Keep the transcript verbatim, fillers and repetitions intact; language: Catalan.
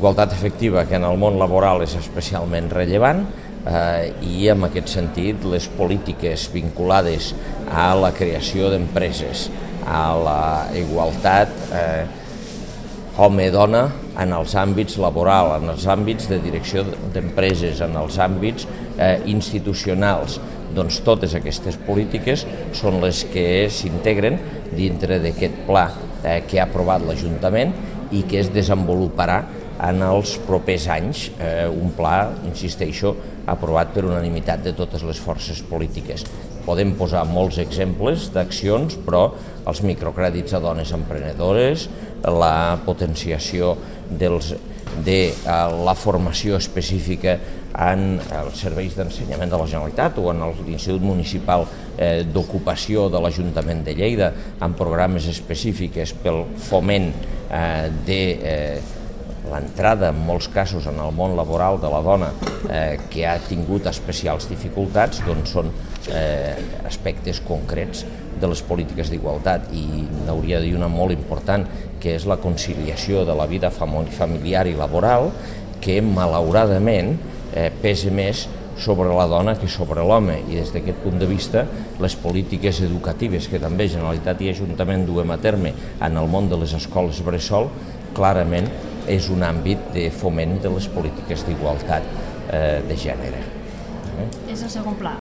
igualtat efectiva, que en el món laboral és especialment rellevant, eh, i en aquest sentit les polítiques vinculades a la creació d'empreses, a la igualtat eh, home-dona en els àmbits laborals, en els àmbits de direcció d'empreses, en els àmbits eh, institucionals. Doncs totes aquestes polítiques són les que s'integren dintre d'aquest pla eh, que ha aprovat l'Ajuntament i que es desenvoluparà en els propers anys, eh, un pla, insisteixo, aprovat per unanimitat de totes les forces polítiques. Podem posar molts exemples d'accions, però els microcrèdits a dones emprenedores, la potenciació dels, de la formació específica en els serveis d'ensenyament de la Generalitat o en l'Institut Municipal eh, d'Ocupació de l'Ajuntament de Lleida, amb programes específics pel foment eh, de eh, l'entrada, en molts casos, en el món laboral de la dona eh, que ha tingut especials dificultats, doncs són eh, aspectes concrets de les polítiques d'igualtat, i n'hauria de dir una molt important, que és la conciliació de la vida familiar i laboral, que malauradament eh, pesa més sobre la dona que sobre l'home, i des d'aquest punt de vista les polítiques educatives que també Generalitat i Ajuntament duem a terme en el món de les escoles bressol clarament és un àmbit de foment de les polítiques d'igualtat eh, de gènere. És el segon pla.